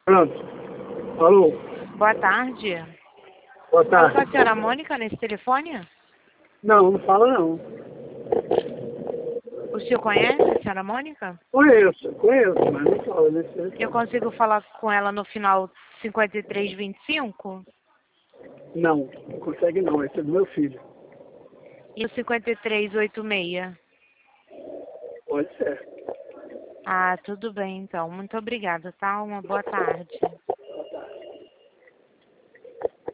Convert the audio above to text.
Pronto. Alô? Boa tarde. Boa Fala com a tarde. senhora Mônica nesse telefone? Não, não fala não. O senhor conhece a senhora Mônica? Conheço, mas não fala nesse telefone. Eu consigo falar com ela no final 5325? Não consegue não, esse é do meu filho. E o 5386? Pode ser. Ah, tudo bem então. Muito obrigada, tá? Uma boa tarde.